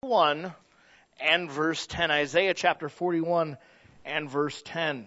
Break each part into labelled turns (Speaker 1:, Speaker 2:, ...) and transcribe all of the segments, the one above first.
Speaker 1: 1 and verse 10. Isaiah chapter 41 and verse 10.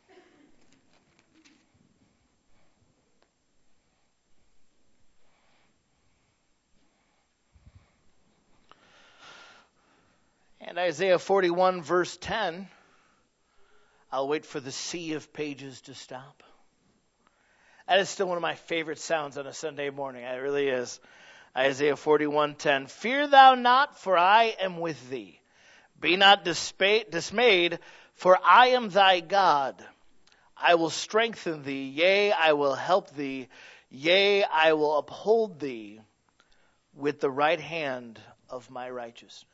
Speaker 1: And Isaiah 41 verse 10, I'll wait for the sea of pages to stop. That is still one of my favorite sounds on a Sunday morning. It really is. Isaiah 41:10. Fear thou not, for I am with thee. Be not dismayed, for I am thy God. I will strengthen thee, yea, I will help thee, yea, I will uphold thee with the right hand of my righteousness.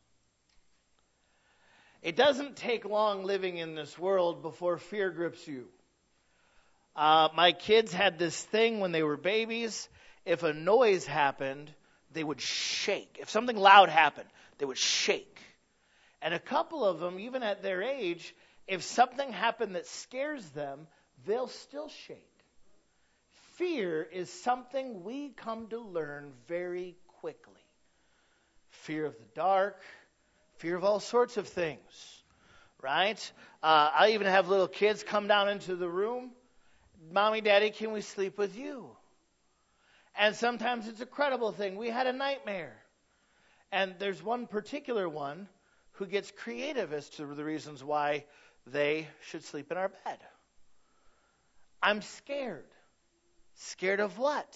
Speaker 1: It doesn't take long living in this world before fear grips you. My kids had this thing when they were babies. If a noise happened, they would shake. If something loud happened, they would shake. And a couple of them, even at their age, if something happened that scares them, they'll still shake. Fear is something we come to learn very quickly. Fear of the dark, fear of all sorts of things, right? I even have little kids come down into the room. Mommy, Daddy, can we sleep with you? And sometimes it's a credible thing. We had a nightmare. And there's one particular one who gets creative as to the reasons why they should sleep in our bed. I'm scared. Scared of what?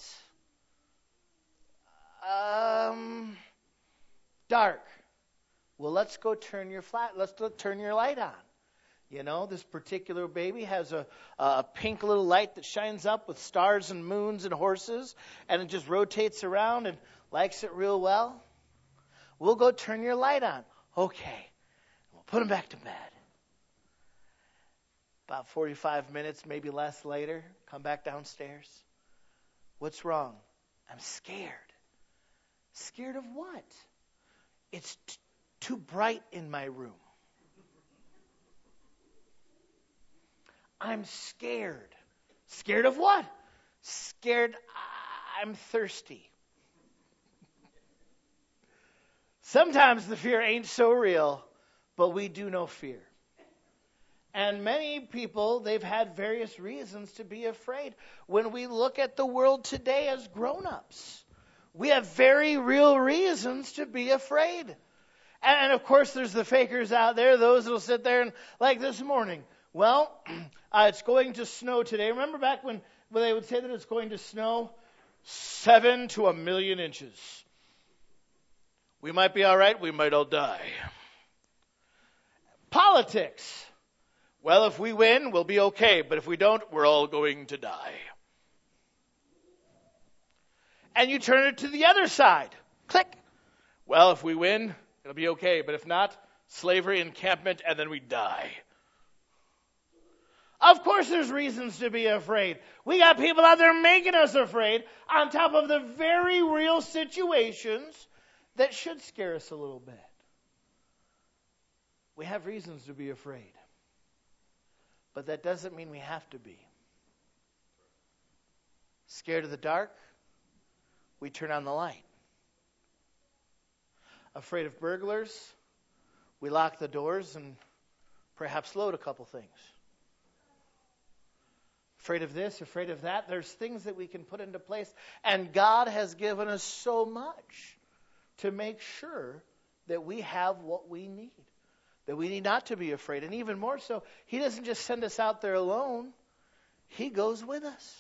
Speaker 1: Dark. Well, let's go turn your light on. You know, this particular baby has a pink little light that shines up with stars and moons and horses, and it just rotates around and likes it real well. We'll go turn your light on. Okay. We'll put him back to bed. About 45 minutes, maybe less later, come back downstairs. What's wrong? I'm scared. Scared of what? It's too bright in my room. I'm scared. Scared of what? Scared I'm thirsty. Sometimes the fear ain't so real, but we do know fear. And many people, they've had various reasons to be afraid. When we look at the world today as grown-ups, we have very real reasons to be afraid. And of course, there's the fakers out there, those that will sit there and, like this morning, well, it's going to snow today. Remember back when they would say that it's going to snow 7 to 1 million inches. We might be all right. We might all die. Politics. Well, if we win, we'll be okay. But if we don't, we're all going to die. And you turn it to the other side. Click. Well, if we win, it'll be okay. But if not, slavery, encampment, and then we die. Of course there's reasons to be afraid. We got people out there making us afraid on top of the very real situations that should scare us a little bit. We have reasons to be afraid. But that doesn't mean we have to be. Scared of the dark? We turn on the light. Afraid of burglars? We lock the doors and perhaps load a couple things. Afraid of this, afraid of that. There's things that we can put into place. And God has given us so much to make sure that we have what we need. That we need not to be afraid. And even more so, He doesn't just send us out there alone. He goes with us.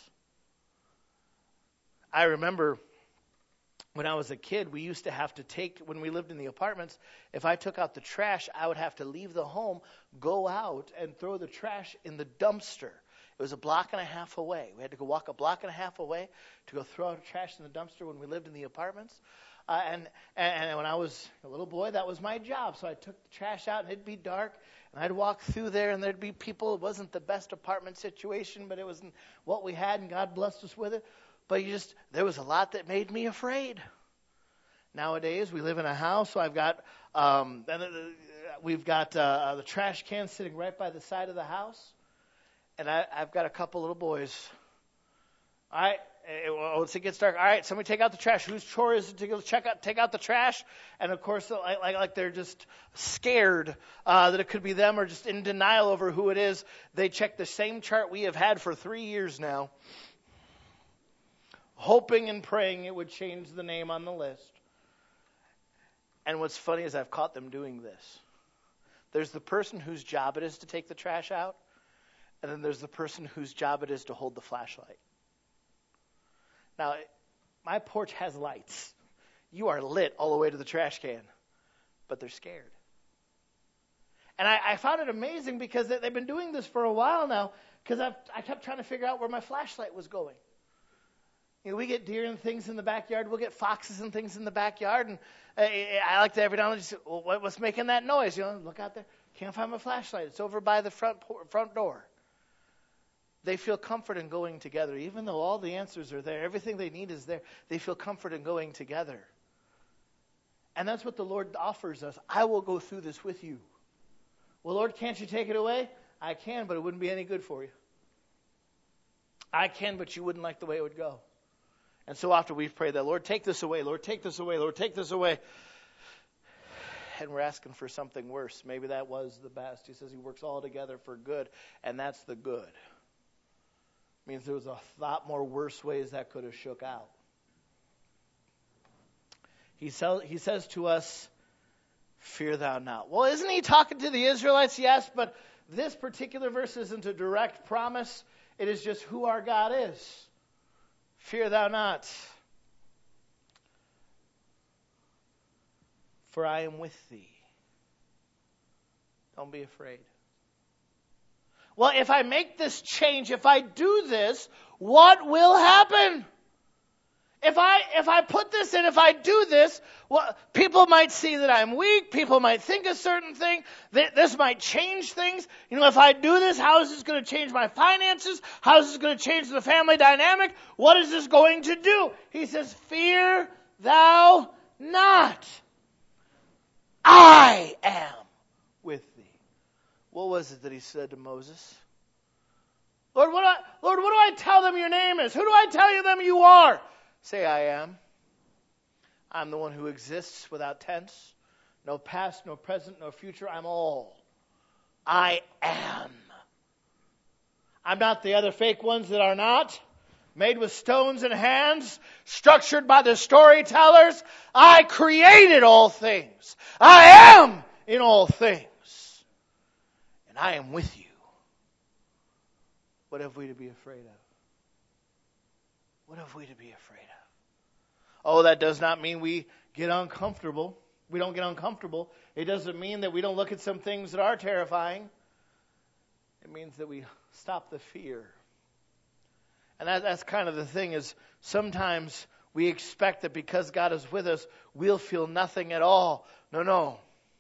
Speaker 1: I remember when I was a kid, we used to have to take, when we lived in the apartments, if I took out the trash, I would have to leave the home, go out, and throw the trash in the dumpster. It was a block and a half away. We had to go walk a block and a half away to go throw out trash in the dumpster when we lived in the apartments. And when I was a little boy, that was my job. So I took the trash out, and it'd be dark, and I'd walk through there, and there'd be people. It wasn't the best apartment situation, but it was what we had, and God blessed us with it. But there was a lot that made me afraid. Nowadays, we live in a house, so we've got the trash can sitting right by the side of the house. And I've got a couple little boys. once it gets dark, all right, somebody take out the trash. Whose chore is it to go take out the trash? And of course, like they're just scared that it could be them, or just in denial over who it is. They check the same chart we have had for 3 years now, hoping and praying it would change the name on the list. And what's funny is I've caught them doing this. There's the person whose job it is to take the trash out, and then there's the person whose job it is to hold the flashlight. Now, my porch has lights. You are lit all the way to the trash can, but they're scared. And I found it amazing because they've been doing this for a while now, because I kept trying to figure out where my flashlight was going. We get deer and things in the backyard. We'll get foxes and things in the backyard. And I like to every now and then just say, well, what's making that noise? Look out there. Can't find my flashlight. It's over by the front door. They feel comfort in going together. Even though all the answers are there, everything they need is there, they feel comfort in going together. And that's what the Lord offers us. I will go through this with you. Well, Lord, can't you take it away? I can, but it wouldn't be any good for you. I can, but you wouldn't like the way it would go. And so often we've prayed that, Lord, take this away. Lord, take this away. Lord, take this away. And we're asking for something worse. Maybe that was the best. He says he works all together for good, and that's the good. Means there was a lot more worse ways that could have shook out. He says to us, fear thou not. Well, isn't he talking to the Israelites? Yes, but this particular verse isn't a direct promise. It is just who our God is. Fear thou not, for I am with thee. Don't be afraid. Well, if I make this change, if I do this, what will happen? If I put this in, if I do this, well, people might see that I'm weak. People might think a certain thing. This might change things. If I do this, how is this going to change my finances? How is this going to change the family dynamic? What is this going to do? He says, fear thou not. I am with thee. What was it that he said to Moses? Lord, what do I tell them your name is? Who do I tell them you are? Say, I am. I'm the one who exists without tense. No past, no present, no future. I'm all. I am. I'm not the other fake ones that are not. Made with stones and hands. Structured by the storytellers. I created all things. I am in all things. And I am with you. What have we to be afraid of? What have we to be afraid of? Oh, that does not mean we get uncomfortable. We don't get uncomfortable. It doesn't mean that we don't look at some things that are terrifying. It means that we stop the fear. And that's kind of the thing, is sometimes we expect that because God is with us, we'll feel nothing at all. No.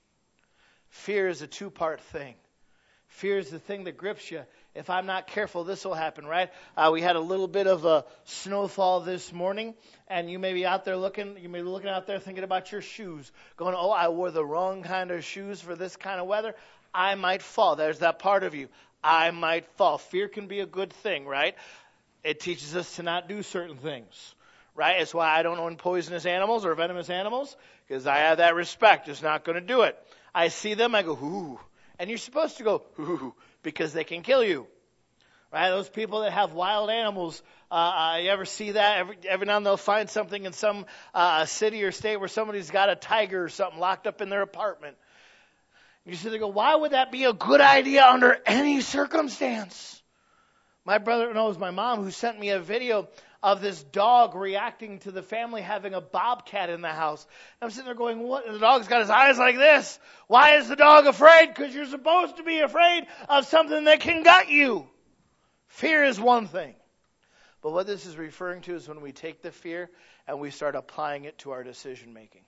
Speaker 1: Fear is a two-part thing. Fear is the thing that grips you. If I'm not careful, this will happen, right? We had a little bit of a snowfall this morning, and you may be out there looking out there thinking about your shoes, going, oh, I wore the wrong kind of shoes for this kind of weather. I might fall. There's that part of you. I might fall. Fear can be a good thing, right? It teaches us to not do certain things, right? It's why I don't own poisonous animals or venomous animals, because I have that respect. Just not going to do it. I see them, I go, ooh. And you're supposed to go, ooh, because they can kill you. Right? Those people that have wild animals, you ever see that? Every now and then they'll find something in some city or state where somebody's got a tiger or something locked up in their apartment. You see, they go, why would that be a good idea under any circumstance? My brother knows my mom, who sent me a video of this dog reacting to the family having a bobcat in the house. And I'm sitting there going, what? And the dog's got his eyes like this. Why is the dog afraid? Because you're supposed to be afraid of something that can gut you. Fear is one thing. But what this is referring to is when we take the fear and we start applying it to our decision making.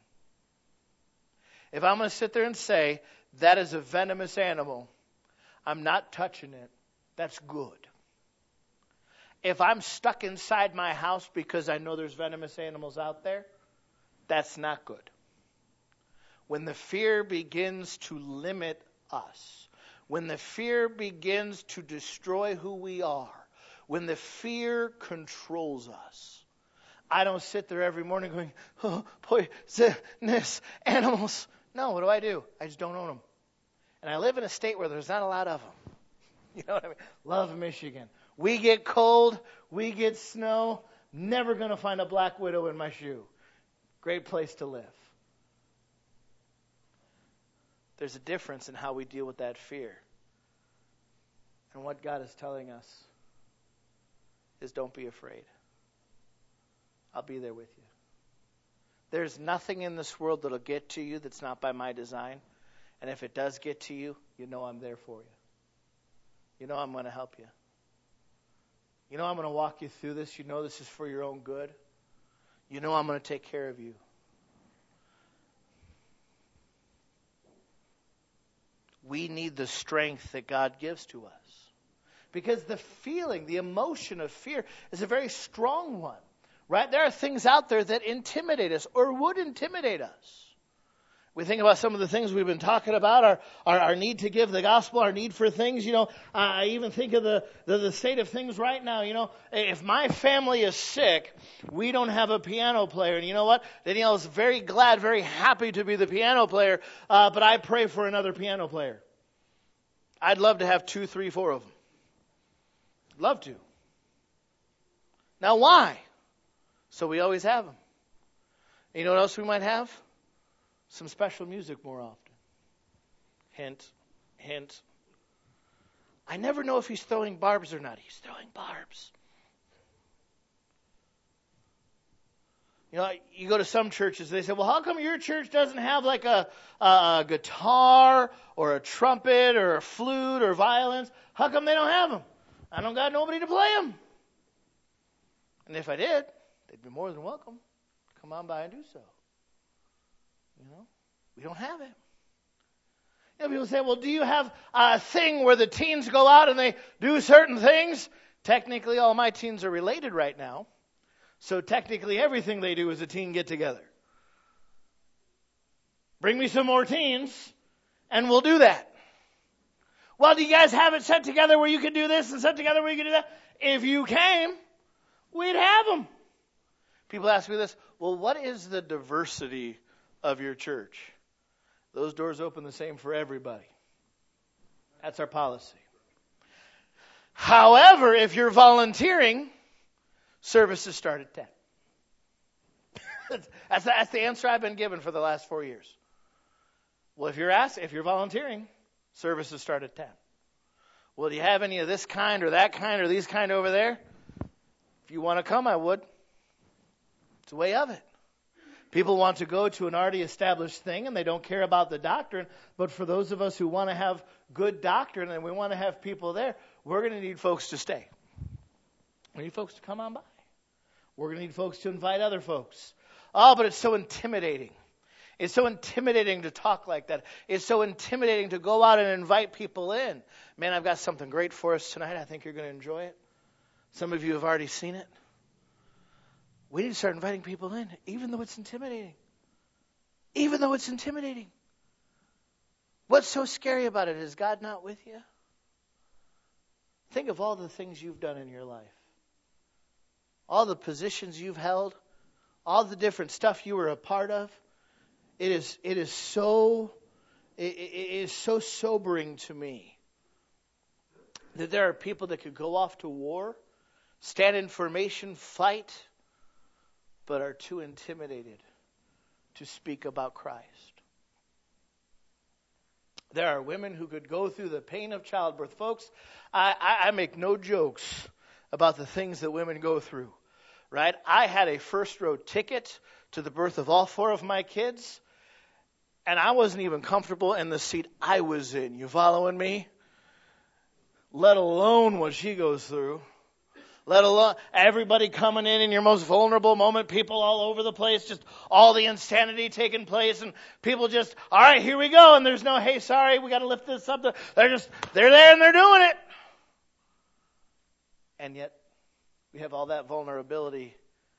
Speaker 1: If I'm going to sit there and say, that is a venomous animal, I'm not touching it, that's good. If I'm stuck inside my house because I know there's venomous animals out there, that's not good. When the fear begins to limit us, when the fear begins to destroy who we are, When the fear controls us. I don't sit there every morning going, oh, poisonous animals. No, what do? I just don't own them. And I live in a state where there's not a lot of them. You know what I mean? Love Michigan. We get cold. We get snow. Never going to find a black widow in my shoe. Great place to live. There's a difference in how we deal with that fear. And what God is telling us is don't be afraid. I'll be there with you. There's nothing in this world that'll get to you that's not by my design. And if it does get to you, you know I'm there for you. You know I'm going to help you. You know I'm going to walk you through this. You know this is for your own good. You know I'm going to take care of you. We need the strength that God gives to us. Because the feeling, the emotion of fear is a very strong one. Right? There are things out there that intimidate us or would intimidate us. We think about some of the things we've been talking about, our need to give the gospel, our need for things. You know, I even think of the state of things right now. You know, if my family is sick, we don't have a piano player. And you know what? Danielle's very glad, very happy to be the piano player, but I pray for another piano player. I'd love to have 2, 3, 4 of them. Love to. Now why? So we always have them. And you know what else we might have? Some special music more often. Hint, hint. I never know if he's throwing barbs or not. He's throwing barbs. You know, you go to some churches, they say, well, how come your church doesn't have like a guitar or a trumpet or a flute or violins? How come they don't have them? I don't got nobody to play them. And if I did, they'd be more than welcome to come on by and do so. You know, we don't have it. You know, people say, well, do you have a thing where the teens go out and they do certain things? Technically, all my teens are related right now. So technically, everything they do is a teen get-together. Bring me some more teens, and we'll do that. Well, do you guys have it set together where you can do this and set together where you can do that? If you came, we'd have them. People ask me this, well, what is the diversity of your church? Those doors open the same for everybody. That's our policy. However, if you're volunteering, services start at 10. That's the answer I've been given for the last 4 years. Well, if you're volunteering, services start at 10. Well, do you have any of this kind or that kind or these kind over there? If you want to come, I would. It's a way of it. People want to go to an already established thing and they don't care about the doctrine. But for those of us who want to have good doctrine and we want to have people there, we're going to need folks to stay. We need folks to come on by. We're going to need folks to invite other folks. Oh, but it's so intimidating. It's so intimidating to talk like that. It's so intimidating to go out and invite people in. Man, I've got something great for us tonight. I think you're going to enjoy it. Some of you have already seen it. We need to start inviting people in, even though it's intimidating. Even though it's intimidating. What's so scary about it? Is God not with you? Think of all the things you've done in your life. All the positions you've held. All the different stuff you were a part of. It is so sobering to me that there are people that could go off to war, stand in formation, fight, but are too intimidated to speak about Christ. There are women who could go through the pain of childbirth. Folks, I make no jokes about the things that women go through, right? I had a first row ticket to the birth of all 4 of my kids, and I wasn't even comfortable in the seat I was in. You following me? Let alone what she goes through. Let alone everybody coming in your most vulnerable moment, people all over the place, just all the insanity taking place, and people just, all right, here we go, and there's no, hey, sorry, we got to lift this up. They're there and they're doing it. And yet, we have all that vulnerability,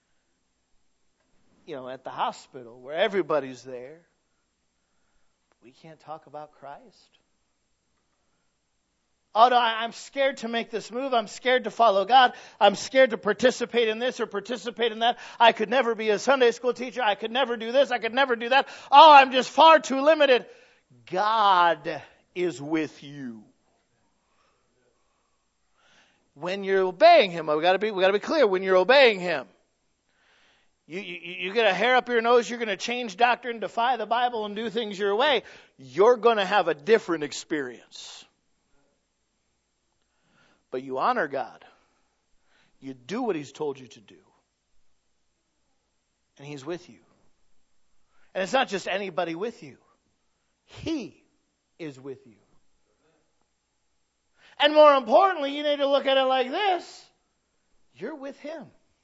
Speaker 1: at the hospital where everybody's there. We can't talk about Christ. Oh, no, I'm scared to make this move. I'm scared to follow God. I'm scared to participate in this or participate in that. I could never be a Sunday school teacher. I could never do this. I could never do that. Oh, I'm just far too limited. God is with you. When you're obeying Him, we got to be clear. When you're obeying Him, you get a hair up your nose. You're going to change doctrine, defy the Bible, and do things your way. You're going to have a different experience. But you honor God. You do what He's told you to do. And He's with you. And it's not just anybody with you. He is with you. And more importantly, you need to look at it like this. You're with Him.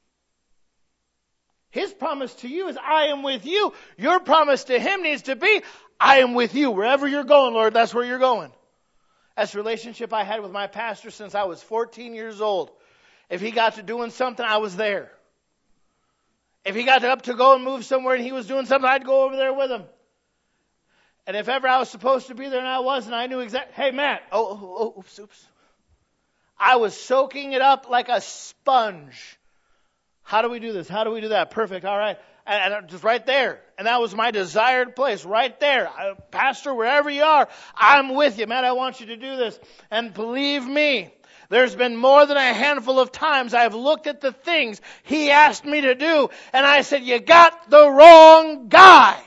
Speaker 1: His promise to you is, I am with you. Your promise to Him needs to be, I am with you. Wherever you're going, Lord, that's where you're going. That's the relationship I had with my pastor since I was 14 years old. If he got to doing something, I was there. If he got up to go and move somewhere and he was doing something, I'd go over there with him. And if ever I was supposed to be there and I wasn't, I knew exactly, hey, Matt, oops. I was soaking it up like a sponge. How do we do this? How do we do that? Perfect, all right. And just right there. And that was my desired place, right there. Pastor, wherever you are, I'm with you. Man, I want you to do this. And believe me, there's been more than a handful of times I've looked at the things he asked me to do, and I said, you got the wrong guy.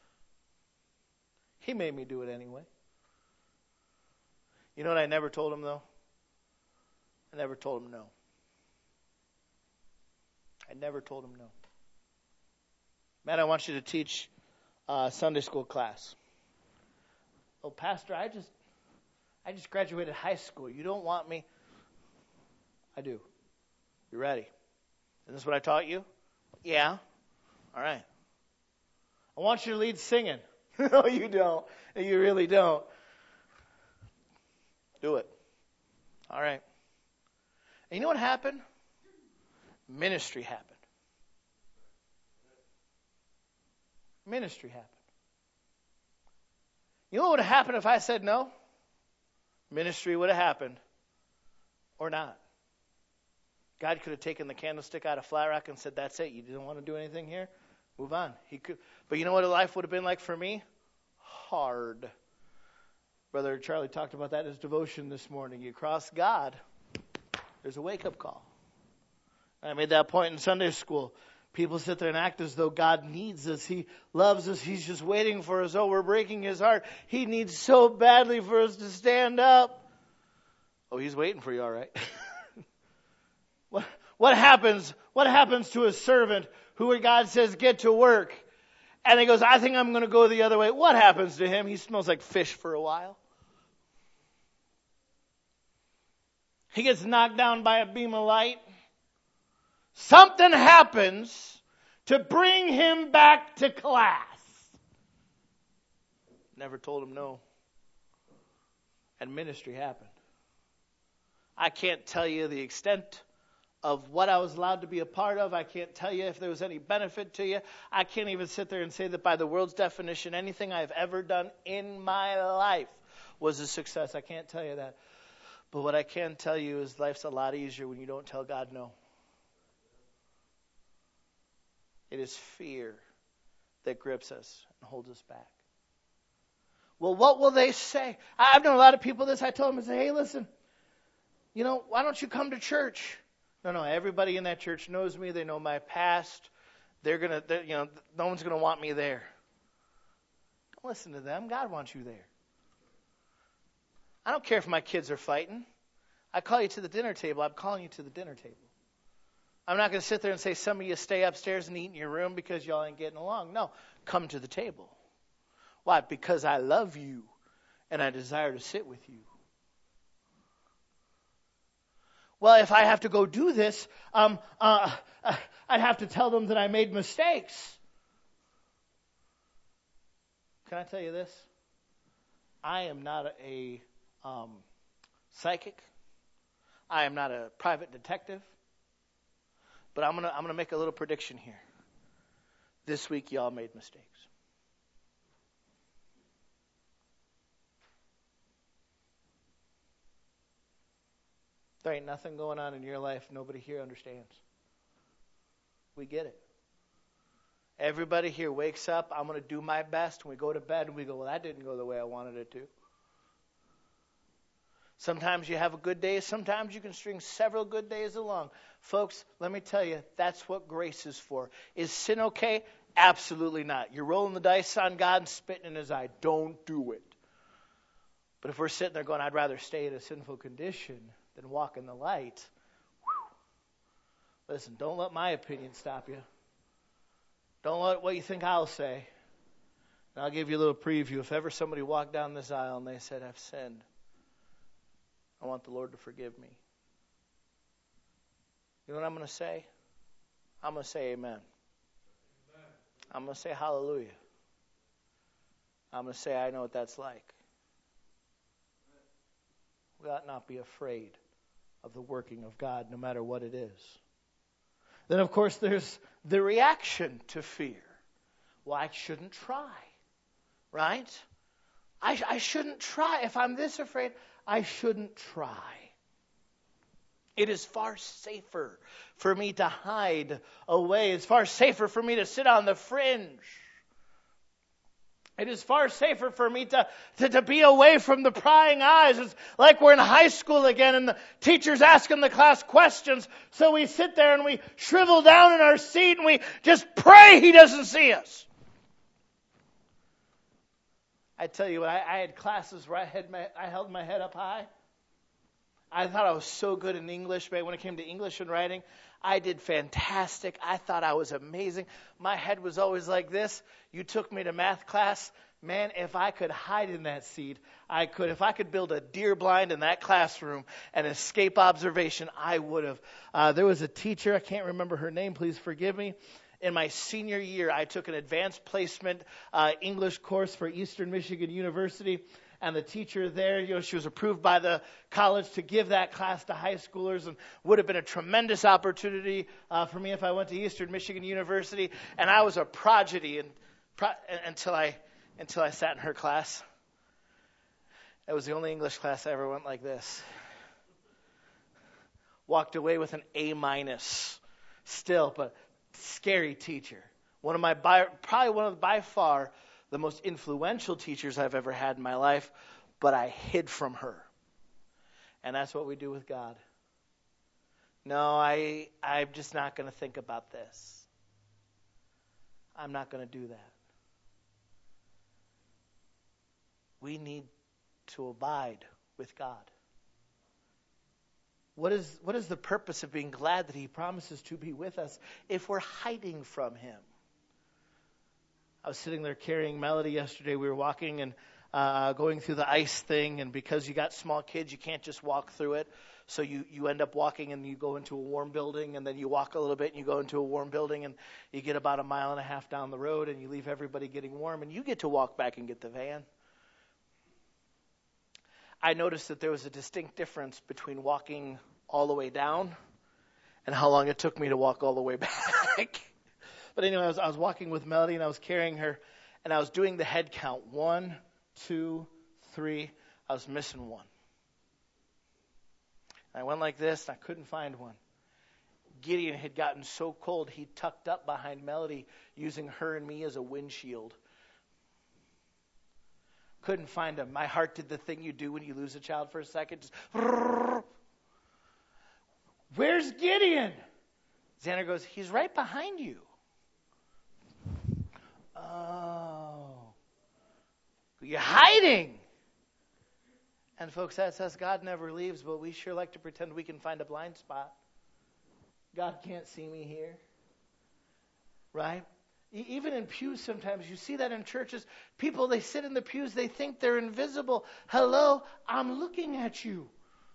Speaker 1: He made me do it anyway. You know what I never told him, though? I never told him no. I never told him no. Man, I want you to teach Sunday school class. Oh, Pastor, I just graduated high school. You don't want me? I do. You ready? Is this what I taught you? Yeah. All right. I want you to lead singing. No, you don't. You really don't. Do it. All right. And you know what happened? Ministry happened. Ministry happened. You know what would have happened if I said no? Ministry would have happened. Or not. God could have taken the candlestick out of Flat Rock and said, that's it. You didn't want to do anything here? Move on. He could. But you know what life would have been like for me? Hard. Brother Charlie talked about that in his devotion this morning. You cross God, there's a wake-up call. I made that point in Sunday school. People sit there and act as though God needs us. He loves us. He's just waiting for us. Oh, we're breaking His heart. He needs so badly for us to stand up. Oh, He's waiting for you, all right. What happens to a servant who God says, get to work? And he goes, I think I'm going to go the other way. What happens to him? He smells like fish for a while. He gets knocked down by a beam of light. Something happens to bring him back to class. Never told him no. And ministry happened. I can't tell you the extent of what I was allowed to be a part of. I can't tell you if there was any benefit to you. I can't even sit there and say that by the world's definition, anything I've ever done in my life was a success. I can't tell you that. But what I can tell you is life's a lot easier when you don't tell God no. It is fear that grips us and holds us back. Well, what will they say? I've known a lot of people this. I told them, I say, hey, listen, why don't you come to church? No, everybody in that church knows me. They know my past. No one's going to want me there. Don't listen to them. God wants you there. I don't care if my kids are fighting. I call you to the dinner table. I'm calling you to the dinner table. I'm not going to sit there and say, some of you stay upstairs and eat in your room because y'all ain't getting along. No, come to the table. Why? Because I love you and I desire to sit with you. Well, if I have to go do this, I'd have to tell them that I made mistakes. Can I tell you this? I am not a psychic. I am not a private detective. But I'm gonna make a little prediction here. This week, y'all made mistakes. there ain't nothing going on in your life nobody here understands. We get it. Everybody here wakes up, I'm going to do my best, and we go to bed, and we go, well, that didn't go the way I wanted it to. Sometimes you have a good day. Sometimes you can string several good days along. Folks, let me tell you, that's what grace is for. Is sin okay? Absolutely not. You're rolling the dice on God and spitting in his eye. Don't do it. But if we're sitting there going, I'd rather stay in a sinful condition than walk in the light. Whew. Listen, don't let my opinion stop you. Don't let what you think I'll say. And I'll give you a little preview. If ever somebody walked down this aisle and they said, I've sinned, I want the Lord to forgive me. You know what I'm going to say? I'm going to say amen. I'm going to say hallelujah. I'm going to say I know what that's like. We ought not be afraid of the working of God, no matter what it is. Then, of course, there's the reaction to fear. Well, I shouldn't try, right? I shouldn't try. If I'm this afraid, I shouldn't try. It is far safer for me to hide away. It's far safer for me to sit on the fringe. It is far safer for me to be away from the prying eyes. It's like we're in high school again and the teacher's asking the class questions. So we sit there and we shrivel down in our seat and we just pray he doesn't see us. I tell you what, I had classes where I held my head up high. I thought I was so good in English, but when it came to English and writing, I did fantastic. I thought I was amazing. My head was always like this. You took me to math class. Man, if I could hide in that seat, I could. If I could build a deer blind in that classroom and escape observation, I would have. There was a teacher, I can't remember her name, please forgive me. In my senior year, I took an advanced placement English course for Eastern Michigan University. And the teacher there, she was approved by the college to give that class to high schoolers, and would have been a tremendous opportunity for me if I went to Eastern Michigan University. And I was a prodigy until I sat in her class. It was the only English class I ever went like this. Walked away with an A-, still, but scary teacher. Probably one of by far the most influential teachers I've ever had in my life, but I hid from her. And that's what we do with God. No, I'm just not going to think about this. I'm not going to do that. We need to abide with God. What is the purpose of being glad that he promises to be with us if we're hiding from him? I was sitting there carrying Melody yesterday. We were walking and going through the ice thing, and because you got small kids, you can't just walk through it. So you end up walking and you go into a warm building, and then you walk a little bit and you go into a warm building, and you get about 1.5 miles down the road, and you leave everybody getting warm, and you get to walk back and get the van. I noticed that there was a distinct difference between walking all the way down and how long it took me to walk all the way back. But anyway, I was walking with Melody, and I was carrying her, and I was doing the head count. 1, 2, 3. I was missing one. I went like this, and I couldn't find one. Gideon had gotten so cold, he tucked up behind Melody, using her and me as a windshield. Couldn't find him. My heart did the thing you do when you lose a child for a second. Just, where's Gideon? Xander goes, he's right behind you. Oh, you're hiding. And folks, that says God never leaves, but we sure like to pretend we can find a blind spot. God can't see me here. Right? Even in pews sometimes, you see that in churches. People, they sit in the pews, they think they're invisible. Hello, I'm looking at you.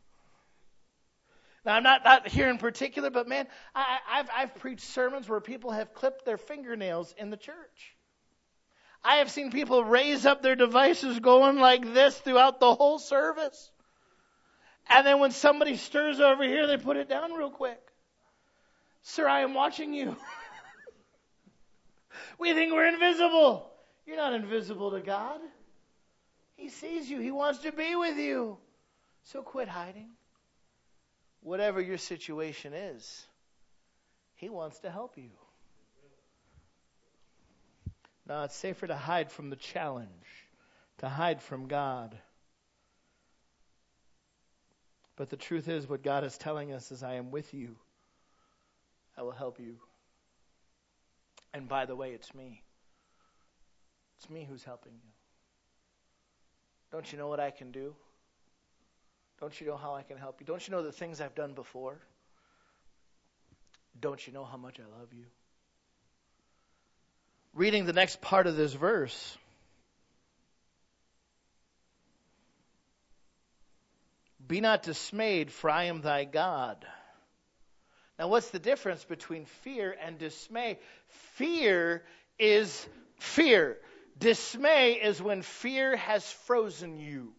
Speaker 1: Now, I'm not here in particular, but man, I've preached sermons where people have clipped their fingernails in the church. I have seen people raise up their devices going like this throughout the whole service. And then when somebody stirs over here, they put it down real quick. Sir, I am watching you. We think we're invisible. You're not invisible to God. He sees you. He wants to be with you. So quit hiding. whatever your situation is, He wants to help you. Now, it's safer to hide from the challenge, to hide from God. But the truth is, what God is telling us is, I am with you. I will help you. And by the way, it's me. It's me who's helping you. Don't you know what I can do? Don't you know how I can help you? Don't you know the things I've done before? Don't you know how much I love you? Reading the next part of this verse, be not dismayed, for I am thy God. Now, what's the difference between fear and dismay? Fear is fear. Dismay is when fear has frozen you.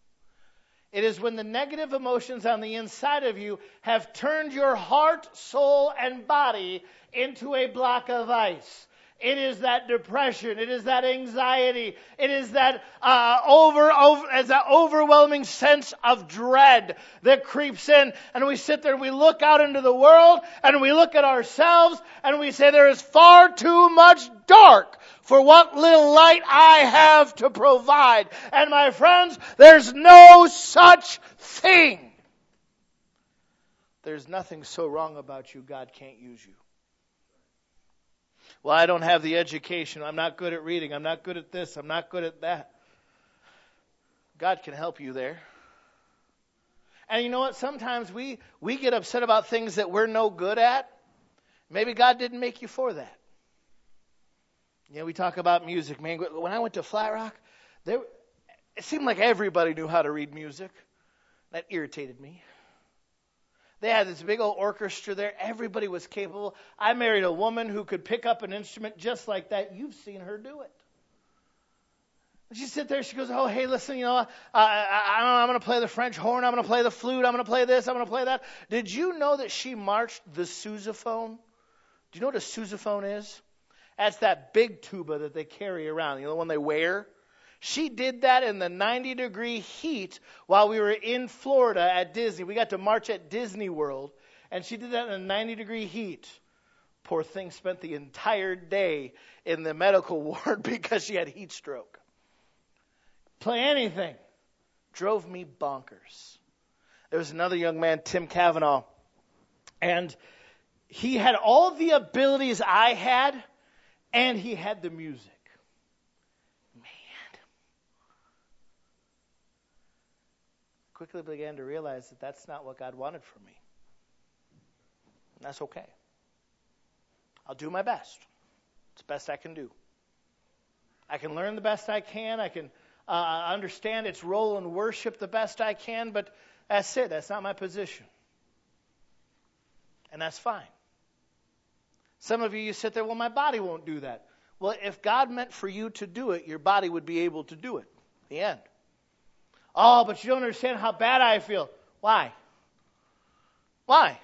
Speaker 1: It is when the negative emotions on the inside of you have turned your heart, soul, and body into a block of ice. It is that depression. It is that anxiety. It is that overwhelming sense of dread that creeps in. And we sit there and we look out into the world and we look at ourselves and we say, there is far too much dark for what little light I have to provide. And my friends, there's no such thing. There's nothing so wrong about you, God can't use you. Well, I don't have the education. I'm not good at reading. I'm not good at this. I'm not good at that. God can help you there. And you know what? Sometimes we get upset about things that we're no good at. Maybe God didn't make you for that. You know, we talk about music. Man, when I went to Flat Rock, it seemed like everybody knew how to read music. That irritated me. They had this big old orchestra there. Everybody was capable. I married a woman who could pick up an instrument just like that. You've seen her do it. She sit there. She goes, oh, hey, listen, you know, I'm going to play the French horn. I'm going to play the flute. I'm going to play this. I'm going to play that. Did you know that she marched the sousaphone? Do you know what a sousaphone is? That's that big tuba that they carry around, you know, the one they wear. She did that in the 90-degree heat while we were in Florida at Disney. We got to march at Disney World, and she did that in a 90-degree heat. Poor thing spent the entire day in the medical ward because she had heat stroke. Play anything. Drove me bonkers. There was another young man, Tim Cavanaugh, and he had all the abilities I had, and he had the music. Quickly began to realize that that's not what God wanted for me. And that's okay. I'll do my best. It's the best I can do. I can learn the best I can. I can understand its role in worship the best I can, but that's it. That's not my position. And that's fine. Some of you sit there, well, my body won't do that. Well, if God meant for you to do it, your body would be able to do it. The end. Oh, but you don't understand how bad I feel. Why? Why?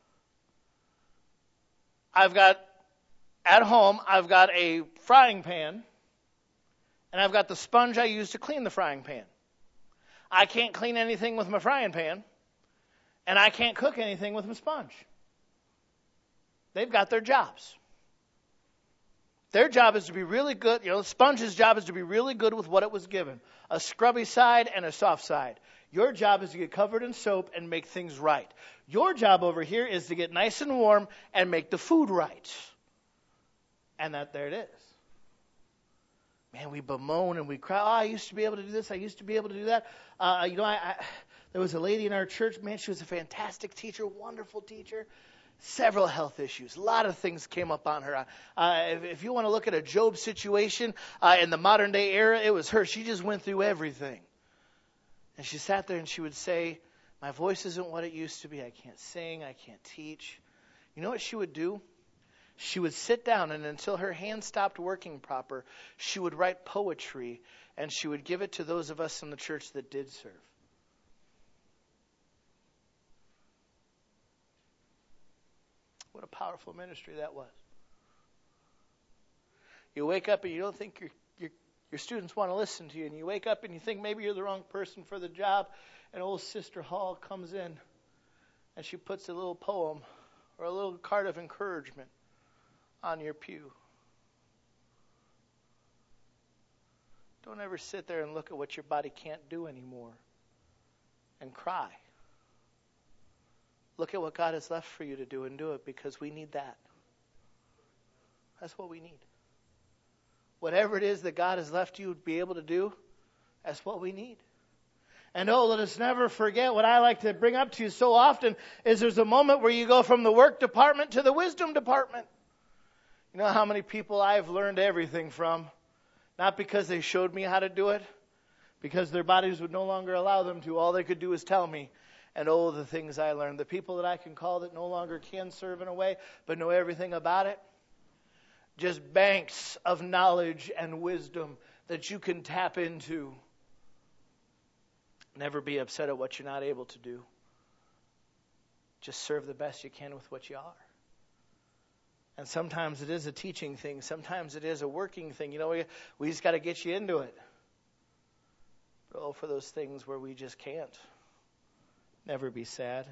Speaker 1: At home, I've got a frying pan, and I've got the sponge I use to clean the frying pan. I can't clean anything with my frying pan, and I can't cook anything with my sponge. They've got their jobs. Their job is to be really good. You know, the sponge's job is to be really good with what it was given. A scrubby side and a soft side. Your job is to get covered in soap and make things right. Your job over here is to get nice and warm and make the food right. And there it is. Man, we bemoan and we cry, oh, I used to be able to do this. I used to be able to do that. There was a lady in our church. Man, she was a fantastic teacher, wonderful teacher. Several health issues. A lot of things came up on her. If you want to look at a Job situation in the modern day era, it was her. She just went through everything. And she sat there and she would say, my voice isn't what it used to be. I can't sing. I can't teach. You know what she would do? She would sit down, and until her hands stopped working proper, she would write poetry, and she would give it to those of us in the church that did serve. What a powerful ministry that was. You wake up and you don't think your students want to listen to you, and you wake up and you think maybe you're the wrong person for the job, and old Sister Hall comes in and she puts a little poem or a little card of encouragement on your pew. Don't ever sit there and look at what your body can't do anymore and cry. Look at what God has left for you to do and do it, because we need that. That's what we need. Whatever it is that God has left you to be able to do, that's what we need. And let us never forget, what I like to bring up to you so often is there's a moment where you go from the work department to the wisdom department. You know how many people I've learned everything from? Not because they showed me how to do it, because their bodies would no longer allow them to. All they could do was tell me. And the things I learned. The people that I can call that no longer can serve in a way, but know everything about it. Just banks of knowledge and wisdom that you can tap into. Never be upset at what you're not able to do. Just serve the best you can with what you are. And sometimes it is a teaching thing. Sometimes it is a working thing. We just got to get you into it. But for those things where we just can't. Never be sad.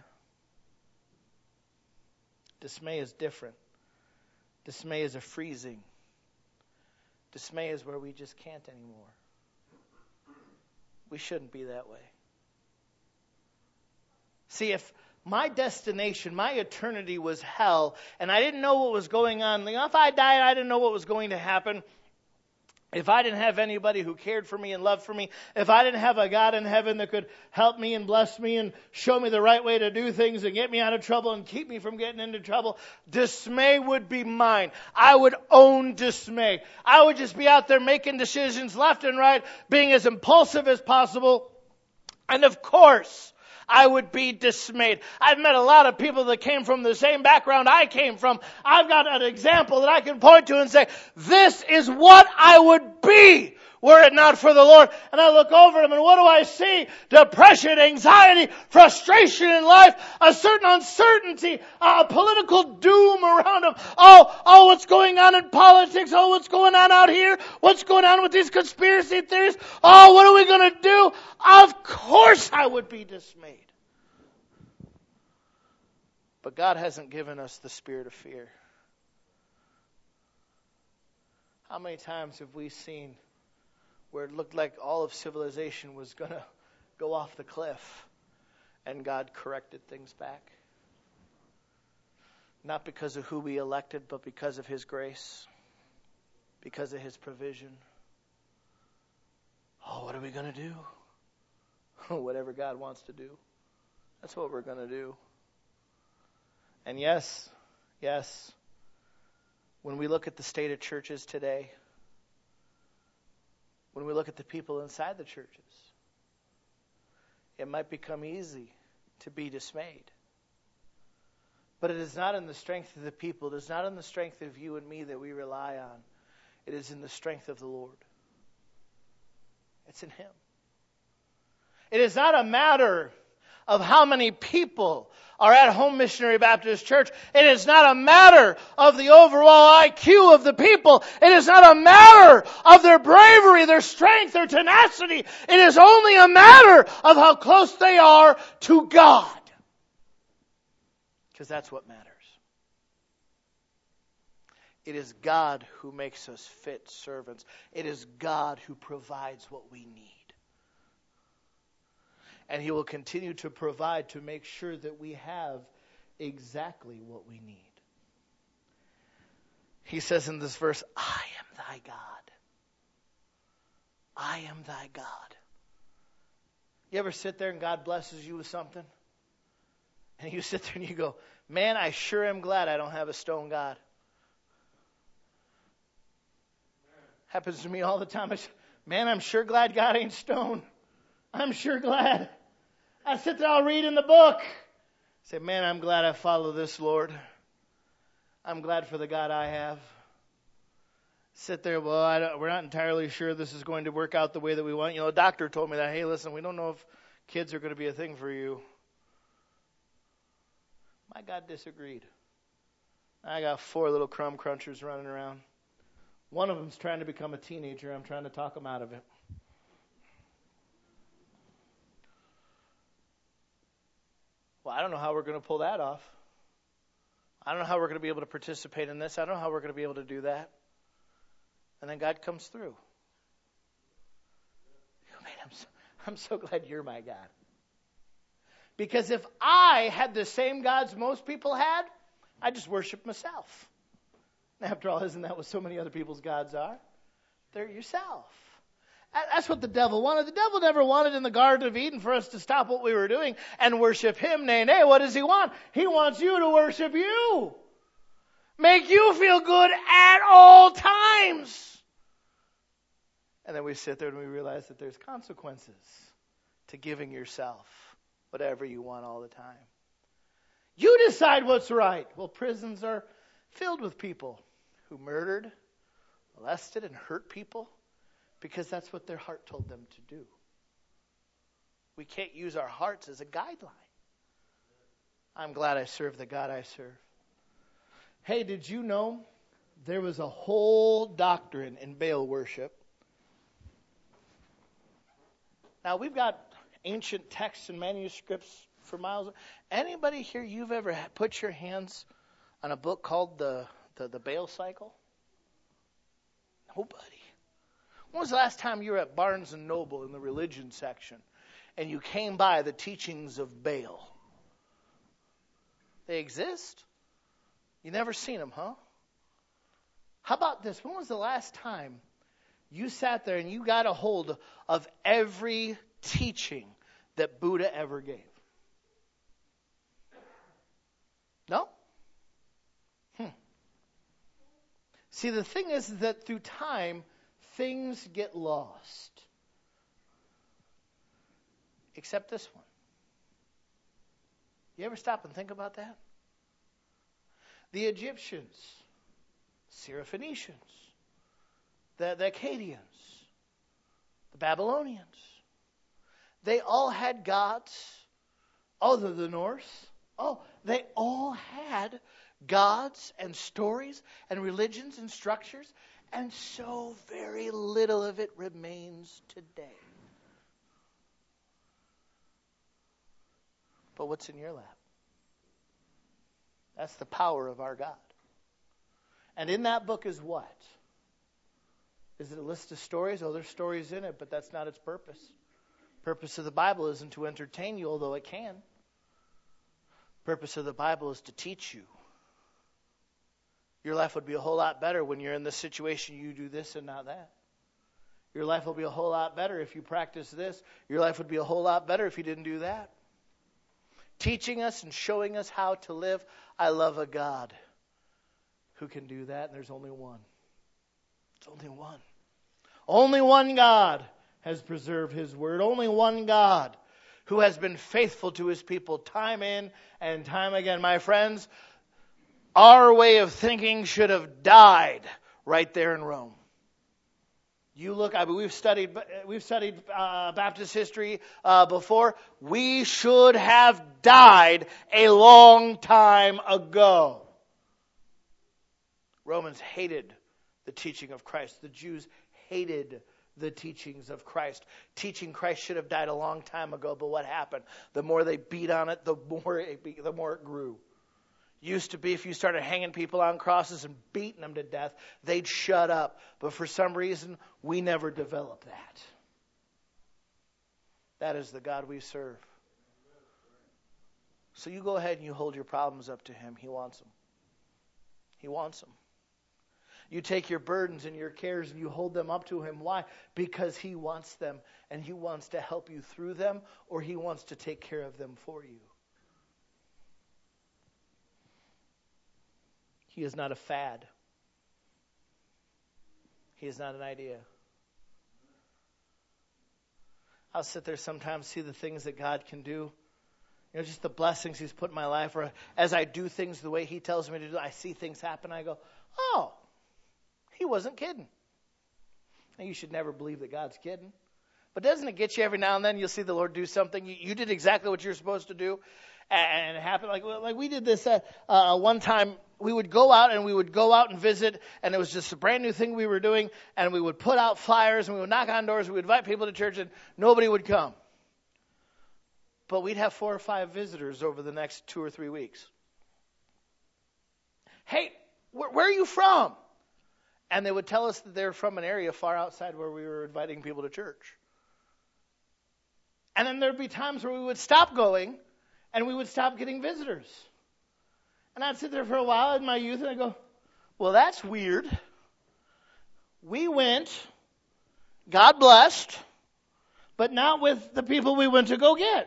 Speaker 1: Dismay is different. Dismay is a freezing. Dismay is where we just can't anymore. We shouldn't be that way. See, if my destination, my eternity was hell, and I didn't know what was going on, if I died, I didn't know what was going to happen. If I didn't have anybody who cared for me and loved for me, if I didn't have a God in heaven that could help me and bless me and show me the right way to do things and get me out of trouble and keep me from getting into trouble, dismay would be mine. I would own dismay. I would just be out there making decisions left and right, being as impulsive as possible. And of course, I would be dismayed. I've met a lot of people that came from the same background I came from. I've got an example that I can point to and say, this is what I would be were it not for the Lord. And I look over them and what do I see? Depression, anxiety, frustration in life, a certain uncertainty, a political doom around them. Oh, what's going on in politics? Oh, what's going on out here? What's going on with these conspiracy theories? Oh, what are we going to do? Of course I would be dismayed. But God hasn't given us the spirit of fear. How many times have we seen where it looked like all of civilization was going to go off the cliff and God corrected things back? Not because of who we elected, but because of His grace, because of His provision. Oh, what are we going to do? Whatever God wants to do. That's what we're going to do. And yes, when we look at the state of churches today, when we look at the people inside the churches, it might become easy to be dismayed. But it is not in the strength of the people, it is not in the strength of you and me that we rely on. It is in the strength of the Lord. It's in Him. It is not a matter of how many people are at Home Missionary Baptist Church. It is not a matter of the overall IQ of the people. It is not a matter of their bravery, their strength, their tenacity. It is only a matter of how close they are to God. Because that's what matters. It is God who makes us fit servants. It is God who provides what we need. And He will continue to provide to make sure that we have exactly what we need. He says in this verse, I am thy God. I am thy God. You ever sit there and God blesses you with something? And you sit there and you go, man, I sure am glad I don't have a stone God. Happens to me all the time. Man, I'm sure glad God ain't stone. I'm sure glad. I sit there, I'll read in the book. Say, man, I'm glad I follow this, Lord. I'm glad for the God I have. Sit there, we're not entirely sure this is going to work out the way that we want. A doctor told me that, hey, listen, we don't know if kids are going to be a thing for you. My God disagreed. I got 4 little crumb crunchers running around. One of them's trying to become a teenager. I'm trying to talk him out of it. Well, I don't know how we're going to pull that off. I don't know how we're going to be able to participate in this. I don't know how we're going to be able to do that. And then God comes through. Man, I'm so glad you're my God. Because if I had the same gods most people had, I'd just worship myself. After all, isn't that what so many other people's gods are? They're yourself. That's what the devil wanted. The devil never wanted in the Garden of Eden for us to stop what we were doing and worship him. Nay, what does he want? He wants you to worship you. Make you feel good at all times. And then we sit there and we realize that there's consequences to giving yourself whatever you want all the time. You decide what's right. Well, prisons are filled with people who murdered, molested, and hurt people because that's what their heart told them to do. We can't use our hearts as a guideline. I'm glad I serve the God I serve. Hey, did you know there was a whole doctrine in Baal worship? Now, we've got ancient texts and manuscripts for miles. Anybody here, you've ever put your hands on a book called the Baal Cycle? Nobody. When was the last time you were at Barnes & Noble in the religion section and you came by the teachings of Baal? They exist? You never seen them, huh? How about this? When was the last time you sat there and you got a hold of every teaching that Buddha ever gave? No? See, the thing is that through time, things get lost. Except this one. You ever stop and think about that? The Egyptians, Syrophoenicians, the Akkadians, the Babylonians, they all had gods. Oh, the Norse. Oh, they all had gods and stories and religions and structures, and so very little of it remains today. But what's in your lap? That's the power of our God. And in that book is what? Is it a list of stories? Oh, there's stories in it, but that's not its purpose. Purpose of the Bible isn't to entertain you, although it can. Purpose of the Bible is to teach you. Your life would be a whole lot better when you're in this situation, you do this and not that. Your life will be a whole lot better if you practice this. Your life would be a whole lot better if you didn't do that. Teaching us and showing us how to live. I love a God who can do that, and there's only one. It's only one. Only one God has preserved his word. Only one God who has been faithful to his people time in and time again. My friends, our way of thinking should have died right there in Rome. You look, we've studied Baptist history before. We should have died a long time ago. Romans hated the teaching of Christ. The Jews hated the teachings of Christ. Teaching Christ should have died a long time ago, but what happened? The more they beat on it, the more it grew. Used to be if you started hanging people on crosses and beating them to death, they'd shut up. But for some reason, we never developed that. That is the God we serve. So you go ahead and you hold your problems up to him. He wants them. He wants them. You take your burdens and your cares and you hold them up to him. Why? Because he wants them, and he wants to help you through them, or he wants to take care of them for you. He is not a fad. He is not an idea. I'll sit there sometimes, see the things that God can do. You know, just the blessings he's put in my life. Or as I do things the way he tells me to do, I see things happen. I go, oh, he wasn't kidding. Now, you should never believe that God's kidding. But doesn't it get you every now and then? You'll see the Lord do something. You did exactly what you're supposed to do. And it happened like we did this one time. We would go out and visit, and it was just a brand new thing we were doing, and we would put out flyers, and we would knock on doors, we would invite people to church, and nobody would come. But we'd have 4 or 5 visitors over the next 2 or 3 weeks. Hey, where are you from? And they would tell us that they're from an area far outside where we were inviting people to church. And then there'd be times where we would stop going and we would stop getting visitors. And I'd sit there for a while in my youth and I'd go, well, that's weird. We went, God blessed, but not with the people we went to go get.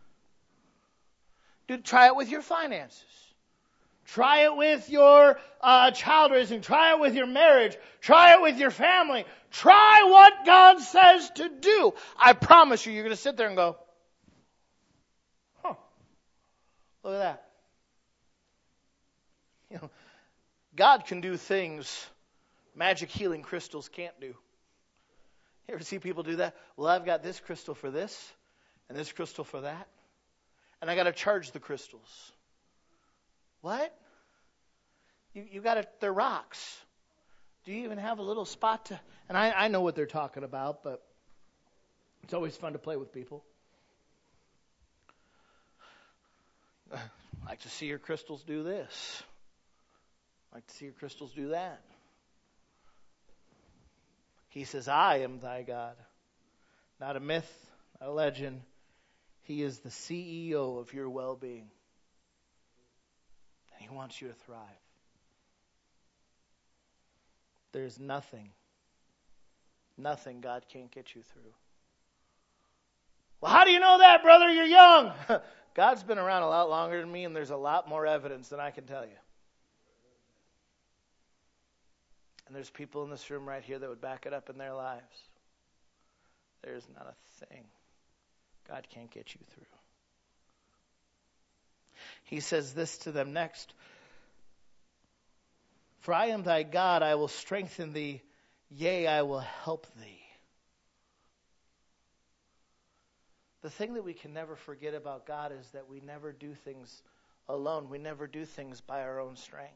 Speaker 1: Dude, try it with your finances. Try it with your child raising. Try it with your marriage. Try it with your family. Try what God says to do. I promise you, you're going to sit there and go, huh, look at that. You know, God can do things magic healing crystals can't do. You ever see people do that? Well, I've got this crystal for this and this crystal for that. And I got to charge the crystals. What? You got to, they're rocks. Do you even have a little spot to, and I know what they're talking about, but it's always fun to play with people. I like to see your crystals do this. I like to see your crystals do that. He says, I am thy God. Not a myth, not a legend. He is the CEO of your well-being. And he wants you to thrive. There's nothing God can't get you through. Well, how do you know that, brother? You're young. God's been around a lot longer than me, and there's a lot more evidence than I can tell you. And there's people in this room right here that would back it up in their lives. There's not a thing God can't get you through. He says this to them next. For I am thy God, I will strengthen thee, yea, I will help thee. The thing that we can never forget about God is that we never do things alone. We never do things by our own strength.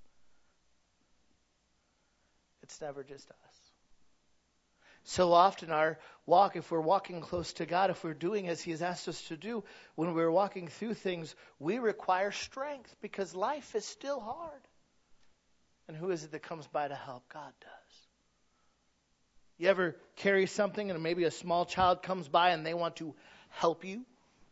Speaker 1: It's never just us. So often our walk, if we're walking close to God, if we're doing as He has asked us to do, when we're walking through things, we require strength because life is still hard. And who is it that comes by to help? God does. You ever carry something and maybe a small child comes by and they want to help you?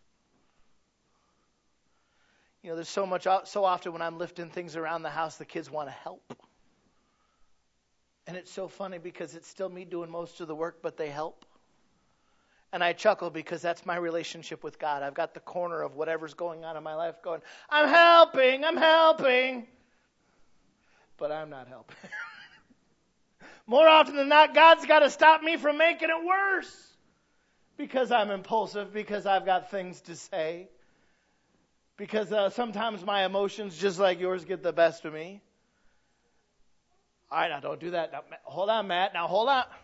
Speaker 1: You know, there's so often when I'm lifting things around the house, the kids want to help. And it's so funny because it's still me doing most of the work, but they help. And I chuckle because that's my relationship with God. I've got the corner of whatever's going on in my life going, I'm helping. But I'm not helping. More often than not, God's got to stop me from making it worse. Because I'm impulsive, because I've got things to say. Because sometimes my emotions, just like yours, get the best of me. All right, now don't do that. Now, hold on, Matt. Now hold on.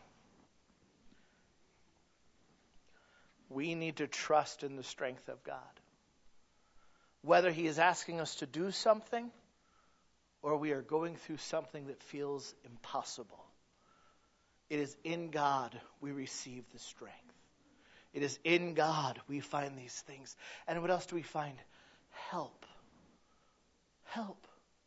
Speaker 1: We need to trust in the strength of God. Whether He is asking us to do something or we are going through something that feels impossible. It is in God we receive the strength. It is in God we find these things. And what else do we find? Help. Help.